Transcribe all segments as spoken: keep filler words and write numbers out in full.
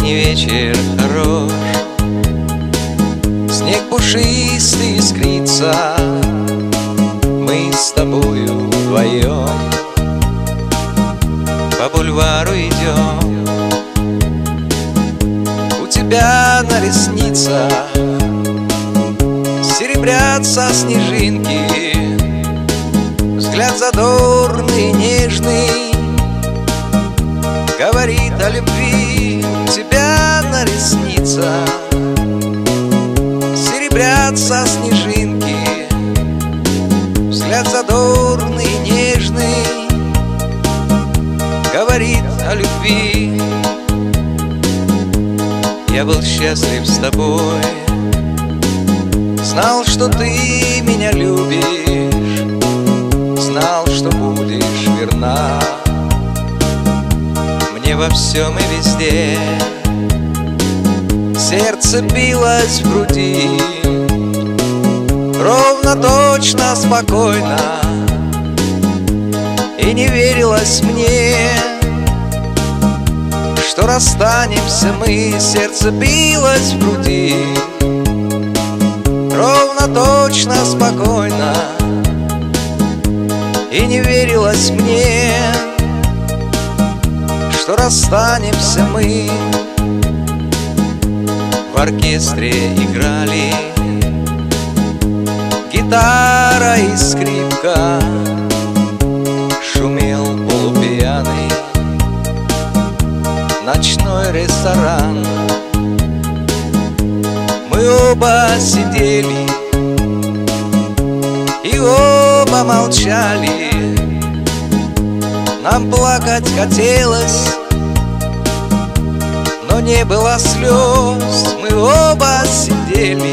Осенний вечер хорош, снег пушистый искрится, мы с тобою вдвоем по бульвару идем. У тебя на ресницах серебрятся снежинки, взгляд задорный, нежный, говорит о любви. У тебя на ресницах серебрятся снежинки, взгляд задорный, нежный, говорит о любви. Я был счастлив с тобой, знал, что ты меня любишь, знал, что будешь верна мне во всем и везде. Сердце билось в груди ровно, точно, спокойно, и не верилось мне, что расстанемся мы. Сердце билось в груди ровно, точно, спокойно, и не верилось мне, что расстанемся мы. В оркестре играли гитара и скрипка, шумел полупьяный ночной ресторан. Мы оба сидели и оба молчали, нам плакать хотелось, но не было слез. Мы оба сидели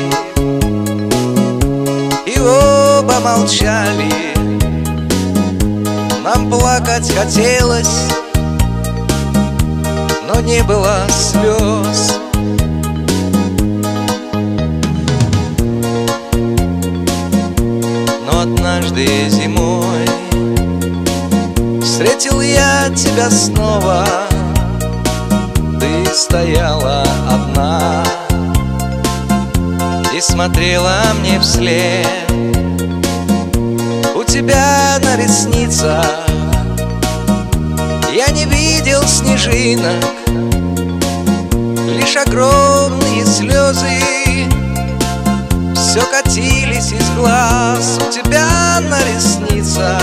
и оба молчали, нам плакать хотелось, но не было слез. Но однажды зимой встретил я тебя снова, ты стояла одна и смотрела мне вслед. У тебя на ресницах я не видел снежинок, лишь огромные слезы все катились из глаз. У тебя на ресницах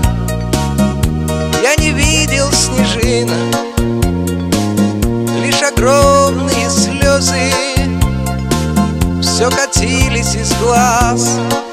я не видел снежинок, лишь огромные слезы все катились из глаз.